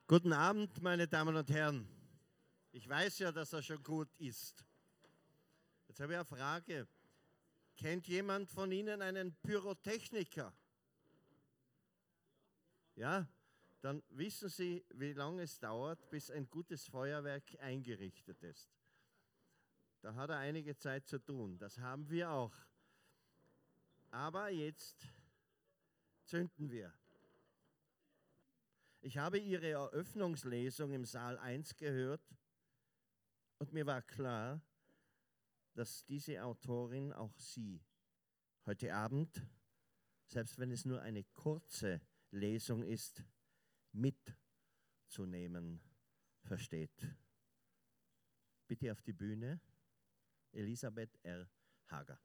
Guten Abend, meine Damen und Herren. Ich weiß ja, dass er schon gut ist. Jetzt habe ich eine Frage. Kennt jemand von Ihnen einen Pyrotechniker? Ja? Dann wissen Sie, wie lange es dauert, bis ein gutes Feuerwerk eingerichtet ist. Da hat er einige Zeit zu tun. Das haben wir auch. Aber jetzt zünden wir. Ich habe Ihre Eröffnungslesung im Saal 1 gehört und mir war klar, dass diese Autorin auch Sie heute Abend, selbst wenn es nur eine kurze Lesung ist, mitzunehmen versteht. Bitte auf die Bühne, Elisabeth R. Hager.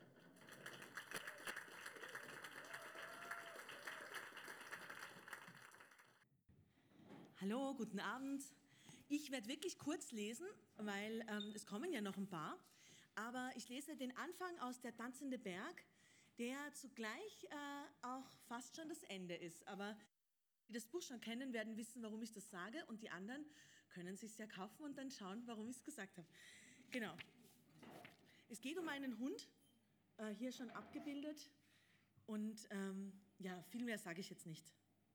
Hallo, guten Abend. Ich werde wirklich kurz lesen, weil es kommen ja noch ein paar. Aber ich lese den Anfang aus Der tanzende Berg, der zugleich auch fast schon das Ende ist. Aber die das Buch schon kennen, werden wissen, warum ich das sage. Und die anderen können es sich ja kaufen und dann schauen, warum ich es gesagt habe. Genau. Es geht um einen Hund, hier schon abgebildet. Und ja, viel mehr sage ich jetzt nicht.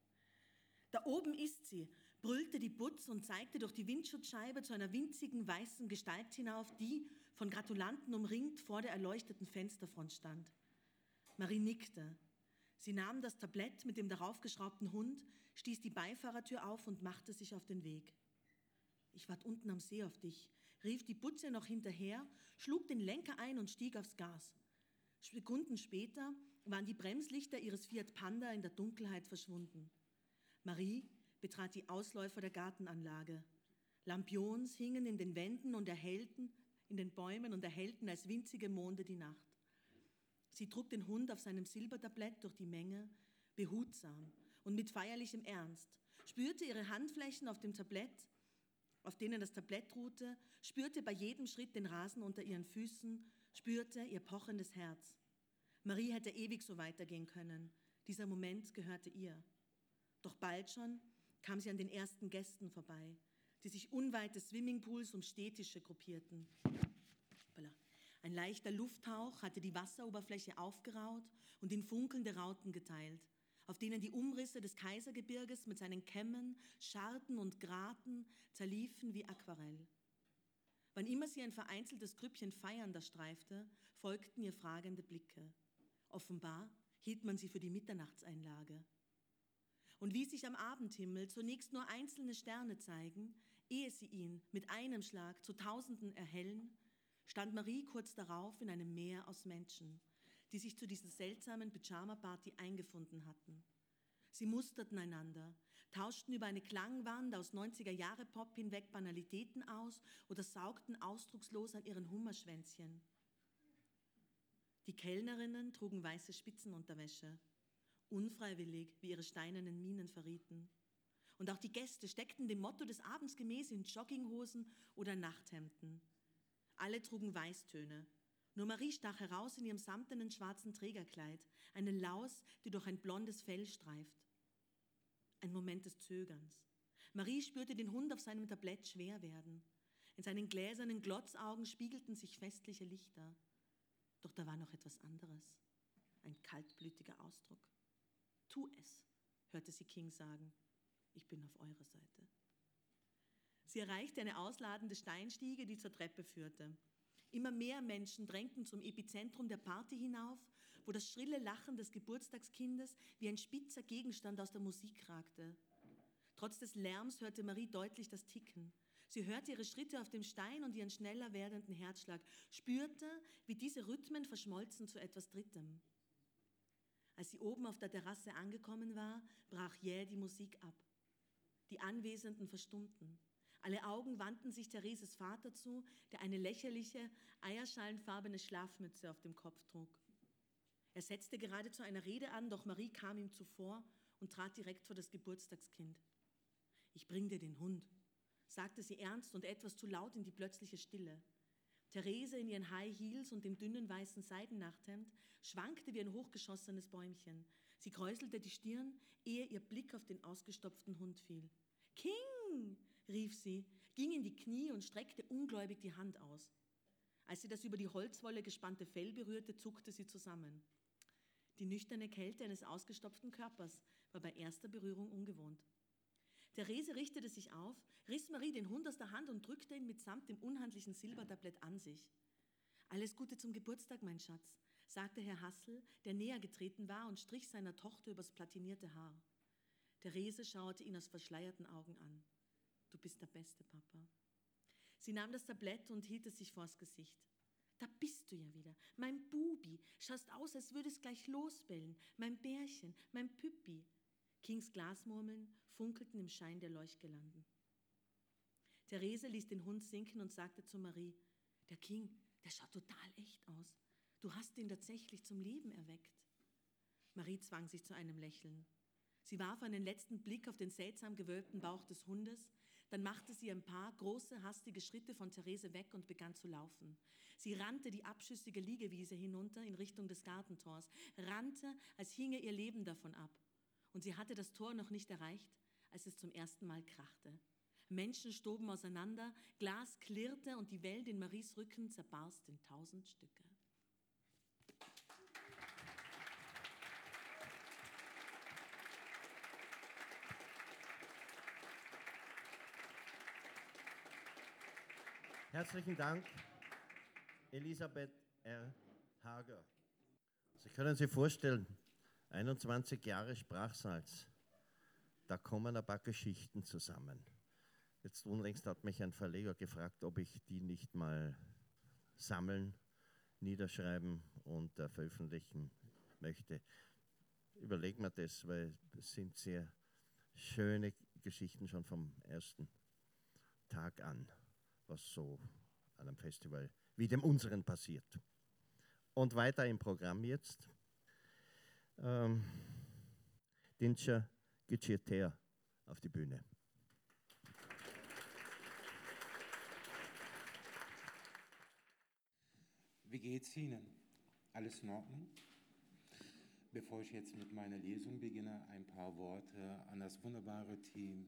Da oben ist sie, brüllte die Butz und zeigte durch die Windschutzscheibe zu einer winzigen weißen Gestalt hinauf, die, von Gratulanten umringt, vor der erleuchteten Fensterfront stand. Marie nickte. Sie nahm das Tablett mit dem daraufgeschraubten Hund, stieß die Beifahrertür auf und machte sich auf den Weg. Ich wart unten am See auf dich, rief die Butze noch hinterher, schlug den Lenker ein und stieg aufs Gas. Sekunden später waren die Bremslichter ihres Fiat Panda in der Dunkelheit verschwunden. Marie betrat die Ausläufer der Gartenanlage. Lampions hingen in den Wänden und erhellten, in den Bäumen und erhellten als winzige Monde die Nacht. Sie trug den Hund auf seinem Silbertablett durch die Menge, behutsam und mit feierlichem Ernst, spürte ihre Handflächen auf dem Tablett, auf denen das Tablett ruhte, spürte bei jedem Schritt den Rasen unter ihren Füßen, spürte ihr pochendes Herz. Marie hätte ewig so weitergehen können. Dieser Moment gehörte ihr. Doch bald schon kam sie an den ersten Gästen vorbei, die sich unweit des Swimmingpools um Stehtische gruppierten. Ein leichter Lufthauch hatte die Wasseroberfläche aufgeraut und in funkelnde Rauten geteilt, auf denen die Umrisse des Kaisergebirges mit seinen Kämmen, Scharten und Graten zerliefen wie Aquarell. Wann immer sie ein vereinzeltes Grüppchen Feiernder streifte, folgten ihr fragende Blicke. Offenbar hielt man sie für die Mitternachtseinlage. Und wie sich am Abendhimmel zunächst nur einzelne Sterne zeigen, ehe sie ihn mit einem Schlag zu Tausenden erhellen, stand Marie kurz darauf in einem Meer aus Menschen, die sich zu dieser seltsamen Pyjama-Party eingefunden hatten. Sie musterten einander, tauschten über eine Klangwand aus 90er-Jahre-Pop hinweg Banalitäten aus oder saugten ausdruckslos an ihren Hummerschwänzchen. Die Kellnerinnen trugen weiße Spitzenunterwäsche, unfreiwillig, wie ihre steinernen Mienen verrieten. Und auch die Gäste steckten dem Motto des Abends gemäß in Jogginghosen oder Nachthemden. Alle trugen Weißtöne. Nur Marie stach heraus in ihrem samtenen schwarzen Trägerkleid, eine Laus, die durch ein blondes Fell streift. Ein Moment des Zögerns. Marie spürte den Hund auf seinem Tablett schwer werden. In seinen gläsernen Glotzaugen spiegelten sich festliche Lichter. Doch da war noch etwas anderes. Ein kaltblütiger Ausdruck. Tu es, hörte sie King sagen. Ich bin auf eurer Seite. Sie erreichte eine ausladende Steinstiege, die zur Treppe führte. Immer mehr Menschen drängten zum Epizentrum der Party hinauf, wo das schrille Lachen des Geburtstagskindes wie ein spitzer Gegenstand aus der Musik ragte. Trotz des Lärms hörte Marie deutlich das Ticken. Sie hörte ihre Schritte auf dem Stein und ihren schneller werdenden Herzschlag, spürte, wie diese Rhythmen verschmolzen zu etwas Drittem. Als sie oben auf der Terrasse angekommen war, brach jäh die Musik ab. Die Anwesenden verstummten. Alle Augen wandten sich Thereses Vater zu, der eine lächerliche, eierschalenfarbene Schlafmütze auf dem Kopf trug. Er setzte gerade zu einer Rede an, doch Marie kam ihm zuvor und trat direkt vor das Geburtstagskind. Ich bring dir den Hund, sagte sie ernst und etwas zu laut in die plötzliche Stille. Therese in ihren High Heels und dem dünnen weißen Seidennachthemd schwankte wie ein hochgeschossenes Bäumchen. Sie kräuselte die Stirn, ehe ihr Blick auf den ausgestopften Hund fiel. King, rief sie, ging in die Knie und streckte ungläubig die Hand aus. Als sie das über die Holzwolle gespannte Fell berührte, zuckte sie zusammen. Die nüchterne Kälte eines ausgestopften Körpers war bei erster Berührung ungewohnt. Therese richtete sich auf, riss Marie den Hund aus der Hand und drückte ihn mitsamt dem unhandlichen Silbertablett an sich. »Alles Gute zum Geburtstag, mein Schatz«, sagte Herr Hassel, der näher getreten war und strich seiner Tochter übers platinierte Haar. Therese schaute ihn aus verschleierten Augen an. »Du bist der Beste, Papa.« Sie nahm das Tablett und hielt es sich vors Gesicht. »Da bist du ja wieder, mein Bubi, schaust aus, als würdest gleich losbellen, mein Bärchen, mein Püppi.« Kings Glasmurmeln funkelten im Schein der Leuchtgirlanden. Therese ließ den Hund sinken und sagte zu Marie, »Der King, der schaut total echt aus. Du hast ihn tatsächlich zum Leben erweckt.« Marie zwang sich zu einem Lächeln. Sie warf einen letzten Blick auf den seltsam gewölbten Bauch des Hundes, dann machte sie ein paar große, hastige Schritte von Therese weg und begann zu laufen. Sie rannte die abschüssige Liegewiese hinunter in Richtung des Gartentors, rannte, als hinge ihr Leben davon ab. Und sie hatte das Tor noch nicht erreicht, als es zum ersten Mal krachte. Menschen stoben auseinander, Glas klirrte und die Welt in Maries Rücken zerbarst in 1000 Stücke. Herzlichen Dank, Elisabeth R. Hager. Sie können sich vorstellen, 21 Jahre Sprachsalz, da kommen ein paar Geschichten zusammen. Jetzt unlängst hat mich ein Verleger gefragt, ob ich die nicht mal sammeln, niederschreiben und veröffentlichen möchte. Überleg mir das, weil es sind sehr schöne Geschichten schon vom ersten Tag an, was so an einem Festival wie dem unseren passiert. Und weiter im Programm jetzt. Dinscher Gicieter auf die Bühne. Wie geht's Ihnen? Alles in Ordnung? Bevor ich jetzt mit meiner Lesung beginne, ein paar Worte an das wunderbare Team.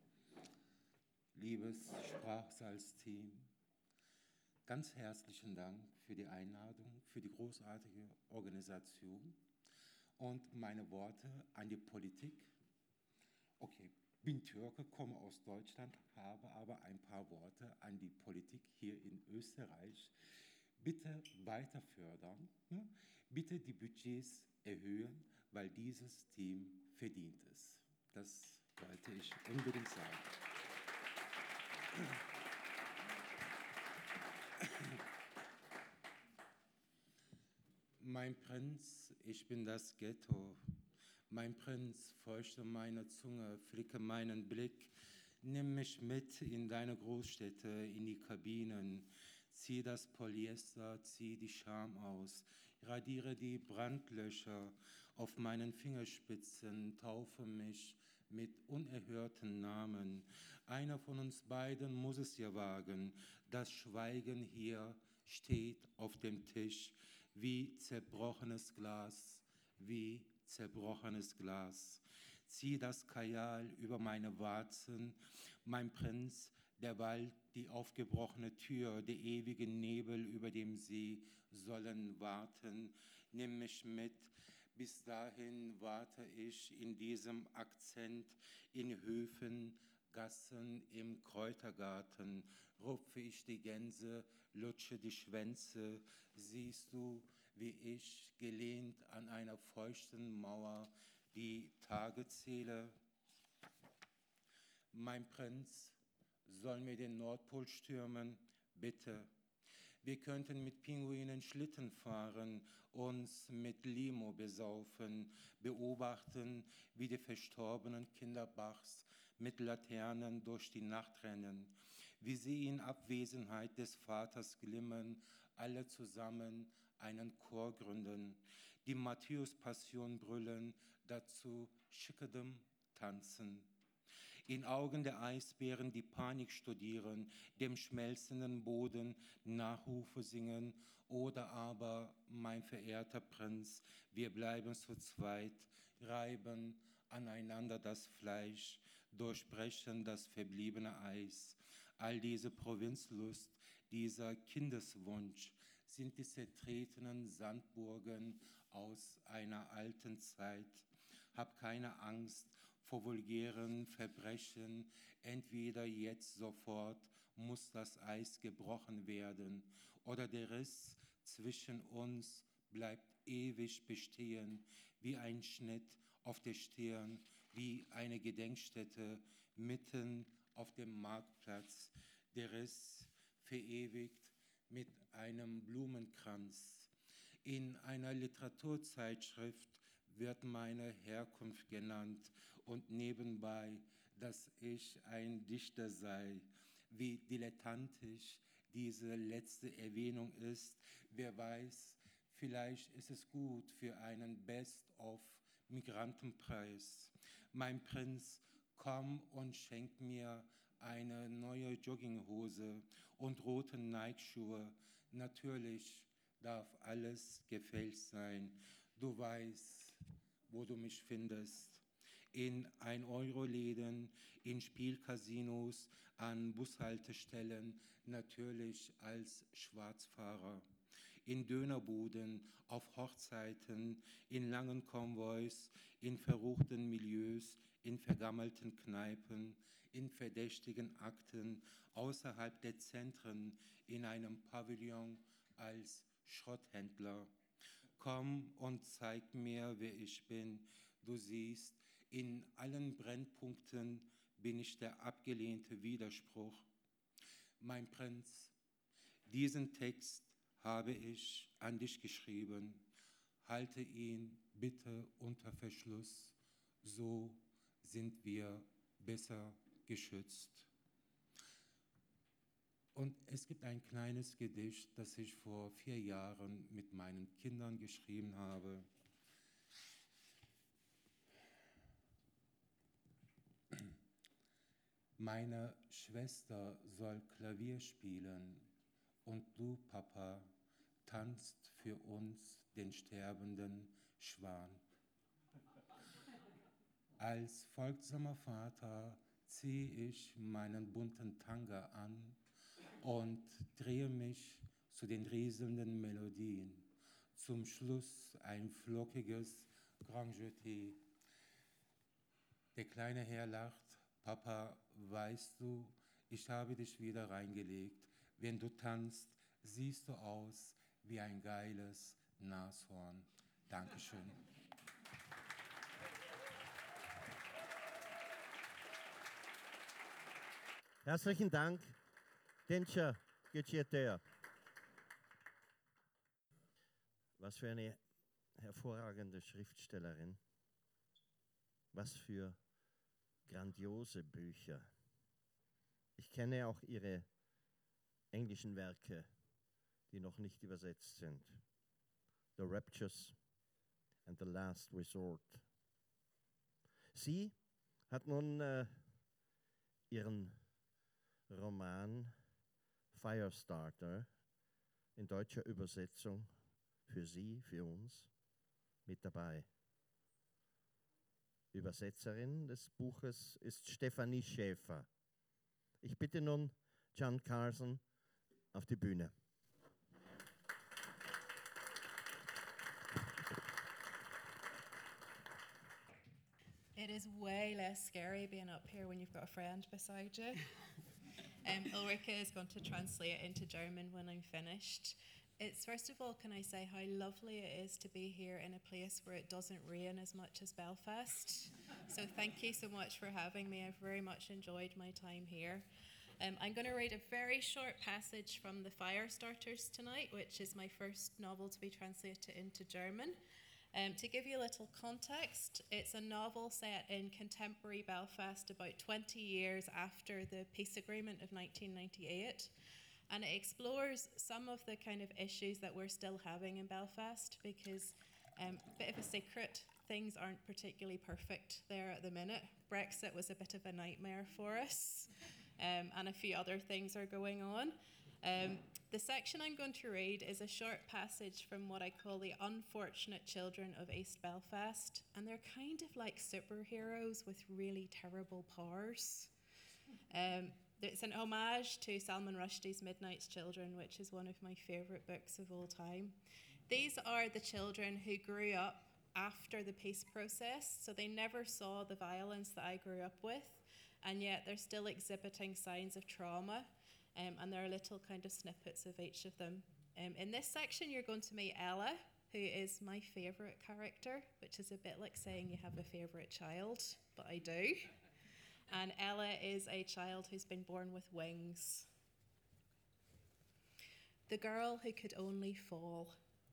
Liebes Sprachsalz-Team, ganz herzlichen Dank für die Einladung, für die großartige Organisation und meine Worte an die Politik. Okay, bin Türke, komme aus Deutschland, habe aber ein paar Worte an die Politik hier in Österreich. Bitte weiter fördern, bitte die Budgets erhöhen, weil dieses Team verdient es. Das wollte ich unbedingt sagen. Mein Prinz, ich bin das Ghetto. Mein Prinz, feuchte meine Zunge, flicke meinen Blick. Nimm mich mit in deine Großstädte, in die Kabinen. Zieh das Polyester, zieh die Scham aus. Radiere die Brandlöcher auf meinen Fingerspitzen. Taufe mich mit unerhörten Namen. Einer von uns beiden muss es ja wagen. Das Schweigen hier steht auf dem Tisch wie zerbrochenes Glas, wie zerbrochenes Glas. Zieh das Kajal über meine Warzen, mein Prinz, der Wald, die aufgebrochene Tür, der ewige Nebel über dem See sollen warten. Nimm mich mit, bis dahin warte ich in diesem Akzent, in Höfen, Gassen, im Kräutergarten. Rupfe ich die Gänse, lutsche die Schwänze, siehst du, wie ich, gelehnt an einer feuchten Mauer, die Tage zähle. Mein Prinz, soll mir den Nordpol stürmen? Bitte. Wir könnten mit Pinguinen Schlitten fahren, uns mit Limo besaufen, beobachten, wie die verstorbenen Kinder Bachs mit Laternen durch die Nacht rennen, wie sie in Abwesenheit des Vaters glimmen, alle zusammen einen Chor gründen, die Matthäus-Passion brüllen, dazu Schickedem tanzen. In Augen der Eisbären die Panik studieren, dem schmelzenden Boden Nachrufe singen, oder aber, mein verehrter Prinz, wir bleiben zu zweit, reiben aneinander das Fleisch, durchbrechen das verbliebene Eis. All diese Provinzlust, dieser Kindeswunsch sind die zertretenen Sandburgen aus einer alten Zeit. Hab keine Angst vor vulgären Verbrechen, entweder jetzt sofort muss das Eis gebrochen werden oder der Riss zwischen uns bleibt ewig bestehen, wie ein Schnitt auf der Stirn, wie eine Gedenkstätte mitten auf dem Marktplatz. Der Riss verewigt mit einem Blumenkranz. In einer Literaturzeitschrift wird meine Herkunft genannt und nebenbei, dass ich ein Dichter sei. Wie dilettantisch diese letzte Erwähnung ist, wer weiß, vielleicht ist es gut für einen Best-of-Migrantenpreis. Mein Prinz, komm und schenk mir eine neue Jogginghose und rote Nike-Schuhe. Natürlich darf alles gefälscht sein. Du weißt, wo du mich findest. In 1-Euro-Läden, in Spielcasinos, an Bushaltestellen, natürlich als Schwarzfahrer. In Dönerbuden, auf Hochzeiten, in langen Konvois, in verruchten Milieus, in vergammelten Kneipen, in verdächtigen Akten, außerhalb der Zentren, in einem Pavillon als Schrotthändler. Komm und zeig mir, wer ich bin. Du siehst, in allen Brennpunkten bin ich der abgelehnte Widerspruch. Mein Prinz, diesen Text habe ich an dich geschrieben. Halte ihn bitte unter Verschluss, so sind wir besser geschützt. Und es gibt ein kleines Gedicht, das ich vor 4 Jahren mit meinen Kindern geschrieben habe. Meine Schwester soll Klavier spielen und du, Papa, tanzt für uns den sterbenden Schwan. Als folgsamer Vater ziehe ich meinen bunten Tanga an und drehe mich zu den rieselnden Melodien. Zum Schluss ein flockiges Grand Jeté. Der kleine Herr lacht. Papa, weißt du, ich habe dich wieder reingelegt. Wenn du tanzt, siehst du aus wie ein geiles Nashorn. Dankeschön. Herzlichen Dank, Tensha Gecietea. Was für eine hervorragende Schriftstellerin. Was für grandiose Bücher. Ich kenne auch ihre englischen Werke, die noch nicht übersetzt sind. The Raptures and the Last Resort. Sie hat nun ihren Roman Firestarter in deutscher Übersetzung für Sie, für uns mit dabei. Übersetzerin des Buches ist Stefanie Schäfer. Ich bitte nun John Carson auf die Bühne. It is way less scary being up here when you've got a friend beside you. Ulrika is going to translate it into German when I'm finished. It's first of all, can I say how lovely it is to be here in a place where it doesn't rain as much as Belfast. So thank you so much for having me. I've very much enjoyed my time here. I'm going to read a very short passage from The Firestarters tonight, which is my first novel to be translated into German. To give you a little context, it's a novel set in contemporary Belfast about 20 years after the peace agreement of 1998. And it explores some of the kind of issues that we're still having in Belfast because, a bit of a secret, things aren't particularly perfect there at the minute. Brexit was a bit of a nightmare for us, and a few other things are going on. The section I'm going to read is a short passage from what I call the unfortunate children of East Belfast, and they're kind of like superheroes with really terrible powers. It's an homage to Salman Rushdie's Midnight's Children, which is one of my favourite books of all time. These are the children who grew up after the peace process, so they never saw the violence that I grew up with, and yet they're still exhibiting signs of trauma. And there are little kind of snippets of each of them. In this section, you're going to meet Ella, who is my favourite character, which is a bit like saying you have a favourite child, but I do. And Ella is a child who's been born with wings. The girl who could only fall.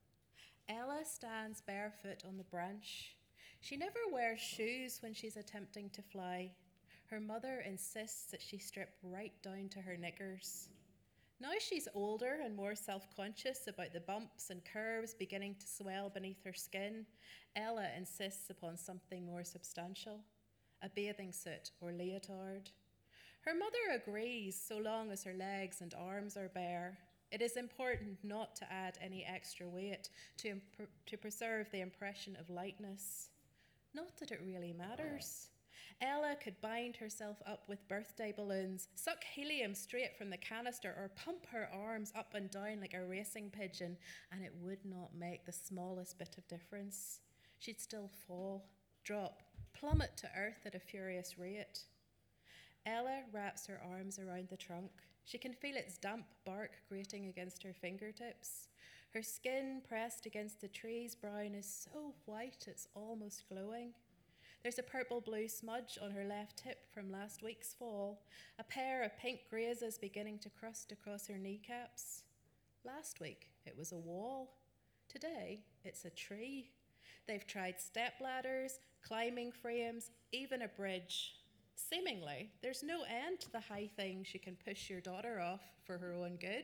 Ella stands barefoot on the branch. She never wears shoes when she's attempting to fly. Her mother insists that she strip right down to her knickers. Now she's older and more self-conscious about the bumps and curves beginning to swell beneath her skin. Ella insists upon something more substantial, a bathing suit or leotard. Her mother agrees so long as her legs and arms are bare. It is important not to add any extra weight to preserve the impression of lightness. Not that it really matters. Ella could bind herself up with birthday balloons, suck helium straight from the canister, or pump her arms up and down like a racing pigeon, and it would not make the smallest bit of difference. She'd still fall, drop, plummet to earth at a furious rate. Ella wraps her arms around the trunk. She can feel its damp bark grating against her fingertips. Her skin pressed against the tree's brown is so white it's almost glowing. There's a purple-blue smudge on her left hip from last week's fall, a pair of pink grazes beginning to crust across her kneecaps. Last week, it was a wall. Today, it's a tree. They've tried step ladders, climbing frames, even a bridge. Seemingly, there's no end to the high things you can push your daughter off for her own good.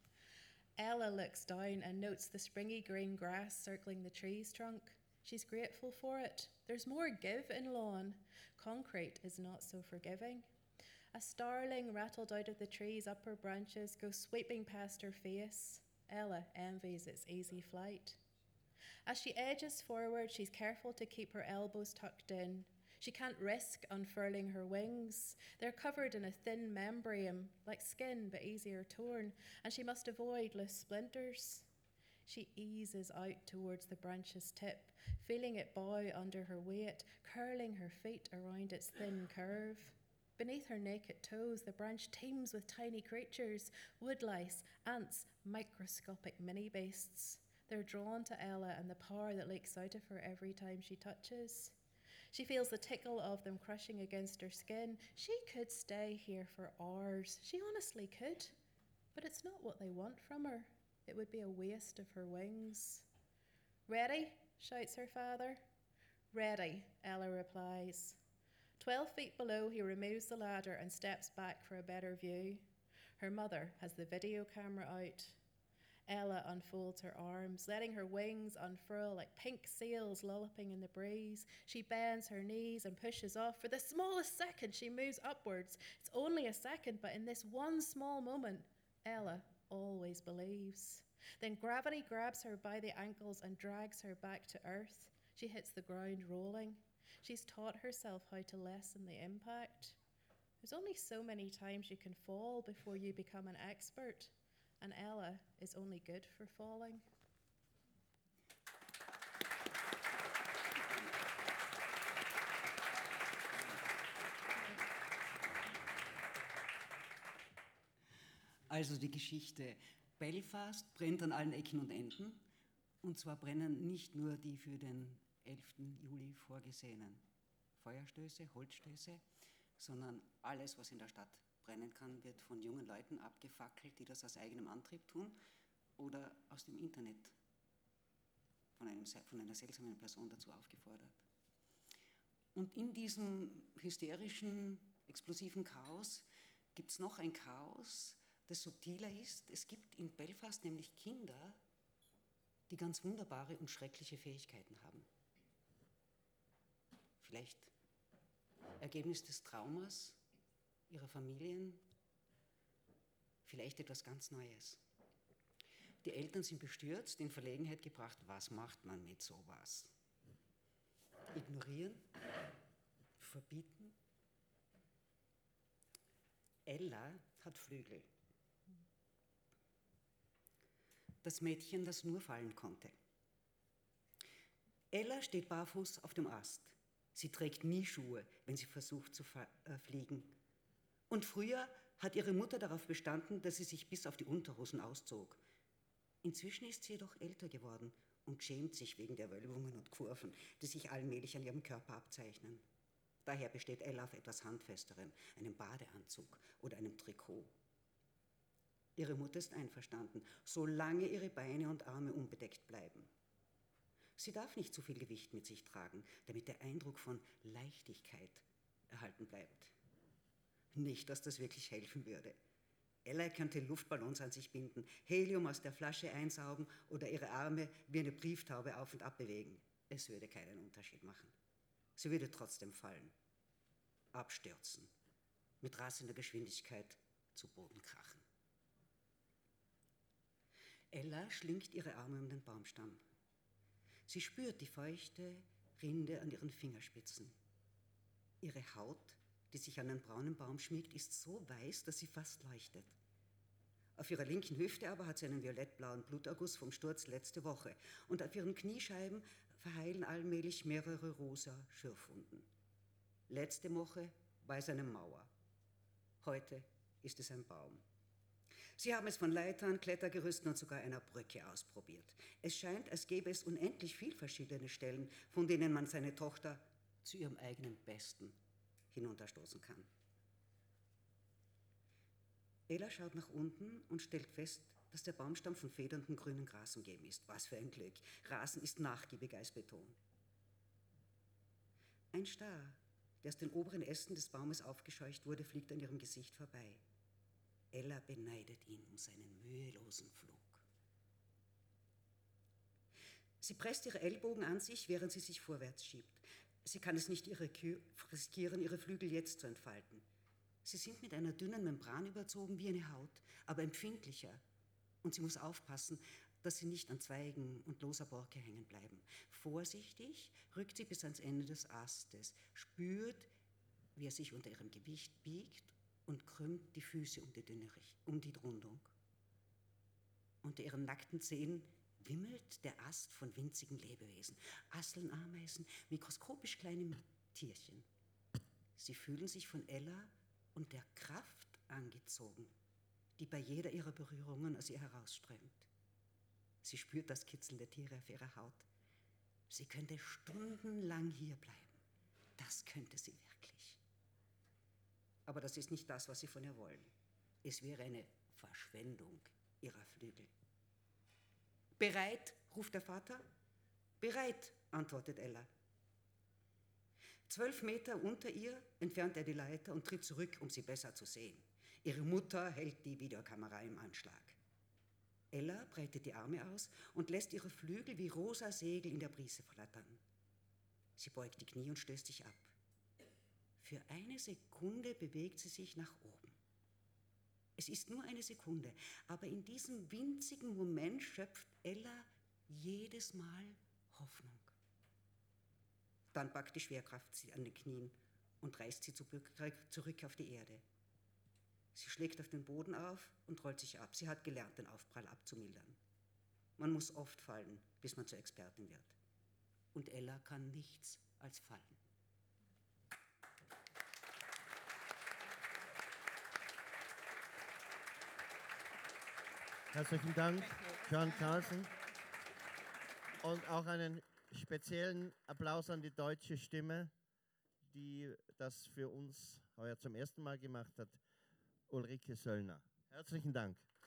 Ella looks down and notes the springy green grass circling the tree's trunk. She's grateful for it. There's more give in lawn. Concrete is not so forgiving. A starling rattled out of the tree's upper branches goes sweeping past her face. Ella envies its easy flight. As she edges forward, she's careful to keep her elbows tucked in. She can't risk unfurling her wings. They're covered in a thin membrane, like skin but easier torn, and she must avoid loose splinters. She eases out towards the branch's tip, feeling it bow under her weight, curling her feet around its thin curve. Beneath her naked toes, the branch teems with tiny creatures, woodlice, ants, microscopic mini beasts. They're drawn to Ella and the power that leaks out of her every time she touches. She feels the tickle of them crushing against her skin. She could stay here for hours. She honestly could. But it's not what they want from her. It would be a waste of her wings. "Ready?" shouts her father. "Ready," Ella replies. 12 feet below, he removes the ladder and steps back for a better view. Her mother has the video camera out. Ella unfolds her arms, letting her wings unfurl like pink sails lolloping in the breeze. She bends her knees and pushes off. For the smallest second, she moves upwards. It's only a second, but in this one small moment, Ella always believes. Then gravity grabs her by the ankles and drags her back to earth. She hits the ground rolling. She's taught herself how to lessen the impact. There's only so many times you can fall before you become an expert, and Ella is only good for falling. Also die Geschichte. Belfast brennt an allen Ecken und Enden. Und zwar brennen nicht nur die für den 11. Juli vorgesehenen Feuerstöße, Holzstöße, sondern alles, was in der Stadt brennen kann, wird von jungen Leuten abgefackelt, die das aus eigenem Antrieb tun oder aus dem Internet von einer seltsamen Person dazu aufgefordert. Und in diesem hysterischen, explosiven Chaos gibt es noch ein Chaos, das subtiler ist. Es gibt in Belfast nämlich Kinder, die ganz wunderbare und schreckliche Fähigkeiten haben. Vielleicht Ergebnis des Traumas ihrer Familien, vielleicht etwas ganz Neues. Die Eltern sind bestürzt, in Verlegenheit gebracht. Was macht man mit sowas? Ignorieren? Verbieten? Ella hat Flügel. Das Mädchen, das nur fallen konnte. Ella steht barfuß auf dem Ast. Sie trägt nie Schuhe, wenn sie versucht zu fliegen. Und früher hat ihre Mutter darauf bestanden, dass sie sich bis auf die Unterhosen auszog. Inzwischen ist sie jedoch älter geworden und schämt sich wegen der Wölbungen und Kurven, die sich allmählich an ihrem Körper abzeichnen. Daher besteht Ella auf etwas Handfesterem, einem Badeanzug oder einem Trikot. Ihre Mutter ist einverstanden, solange ihre Beine und Arme unbedeckt bleiben. Sie darf nicht zu viel Gewicht mit sich tragen, damit der Eindruck von Leichtigkeit erhalten bleibt. Nicht, dass das wirklich helfen würde. Ella könnte Luftballons an sich binden, Helium aus der Flasche einsaugen oder ihre Arme wie eine Brieftaube auf und ab bewegen. Es würde keinen Unterschied machen. Sie würde trotzdem fallen, abstürzen, mit rasender Geschwindigkeit zu Boden krachen. Ella schlingt ihre Arme um den Baumstamm. Sie spürt die feuchte Rinde an ihren Fingerspitzen. Ihre Haut, die sich an den braunen Baum schmiegt, ist so weiß, dass sie fast leuchtet. Auf ihrer linken Hüfte aber hat sie einen violettblauen Bluterguss vom Sturz letzte Woche und auf ihren Kniescheiben verheilen allmählich mehrere rosa Schürfwunden. Letzte Woche war es eine Mauer. Heute ist es ein Baum. Sie haben es von Leitern, Klettergerüsten und sogar einer Brücke ausprobiert. Es scheint, als gäbe es unendlich viel verschiedene Stellen, von denen man seine Tochter zu ihrem eigenen Besten hinunterstoßen kann. Ella schaut nach unten und stellt fest, dass der Baumstamm von federndem grünen Gras umgeben ist. Was für ein Glück. Rasen ist nachgiebiger als Beton. Ein Star, der aus den oberen Ästen des Baumes aufgescheucht wurde, fliegt an ihrem Gesicht vorbei. Ella beneidet ihn um seinen mühelosen Flug. Sie presst ihre Ellbogen an sich, während sie sich vorwärts schiebt. Sie kann es nicht riskieren, ihre Flügel jetzt zu entfalten. Sie sind mit einer dünnen Membran überzogen wie eine Haut, aber empfindlicher. Und sie muss aufpassen, dass sie nicht an Zweigen und loser Borke hängen bleiben. Vorsichtig rückt sie bis ans Ende des Astes, spürt, wie er sich unter ihrem Gewicht biegt und krümmt die Füße um die Rundung. Unter ihren nackten Zehen wimmelt der Ast von winzigen Lebewesen, Asseln, Ameisen, mikroskopisch kleine Tierchen. Sie fühlen sich von Ella und der Kraft angezogen, die bei jeder ihrer Berührungen aus ihr herausströmt. Sie spürt das Kitzeln der Tiere auf ihrer Haut. Sie könnte stundenlang hier bleiben. Das könnte sie wirklich. Aber das ist nicht das, was sie von ihr wollen. Es wäre eine Verschwendung ihrer Flügel. Bereit, ruft der Vater. Bereit, antwortet Ella. 12 Meter unter ihr entfernt er die Leiter und tritt zurück, um sie besser zu sehen. Ihre Mutter hält die Videokamera im Anschlag. Ella breitet die Arme aus und lässt ihre Flügel wie rosa Segel in der Brise flattern. Sie beugt die Knie und stößt sich ab. Für eine Sekunde bewegt sie sich nach oben. Es ist nur eine Sekunde, aber in diesem winzigen Moment schöpft Ella jedes Mal Hoffnung. Dann packt die Schwerkraft sie an den Knien und reißt sie zurück auf die Erde. Sie schlägt auf den Boden auf und rollt sich ab. Sie hat gelernt, den Aufprall abzumildern. Man muss oft fallen, bis man zur Expertin wird. Und Ella kann nichts als fallen. Herzlichen Dank, John Carlson. Und auch einen speziellen Applaus an die deutsche Stimme, die das für uns heuer zum ersten Mal gemacht hat, Ulrike Söllner. Herzlichen Dank.